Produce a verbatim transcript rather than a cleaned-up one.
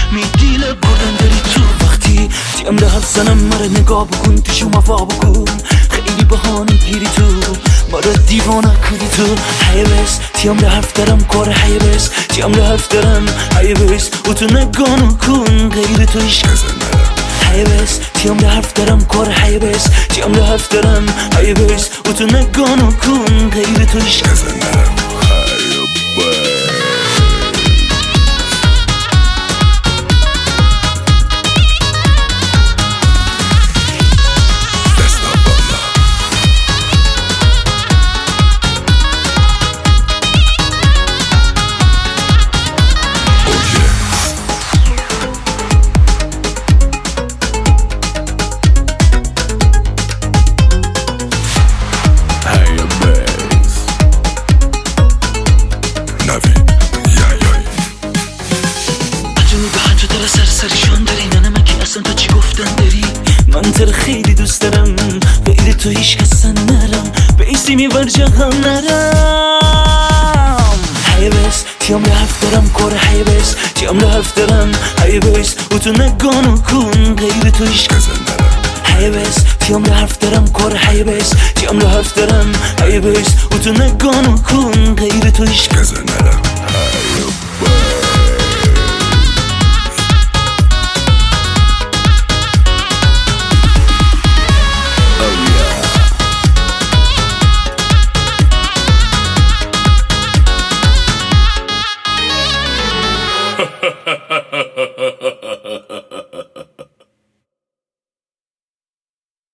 میگیله بردن داری تو وقتی تیم ده حرف زنم مره نگاه بکن توشو مفا بکن خیلی بهانه گیری تو مرا دیوانه کردی تو حیبس تیم ده حرف دارم کار حیبس تیم ده حرف دارم حیبس و تو نگانو کن غیر تو ایش حیبس تیم ده حرف دارم کار حیبس تیم ده حرف دارم حیبس و تو نگانو کن غیر تو ایش سرسریشان داری نه من که اصلا تو چی گفتن داری من تر خیلی دوست دارم غیر تو هیچ کسن نرم به ایسی میور جهان نرم حیبس تیم ده حرف دارم کار حیبس تیم ده حرف دارم حیبس و تو نگانو کن غیر تو هیچ کسن نرم حیبس تیم ده حرف دارم کار حیبس تیم ده حرف دارم حیبس و تو نگانو کن غیر تو هیچ کسن نرم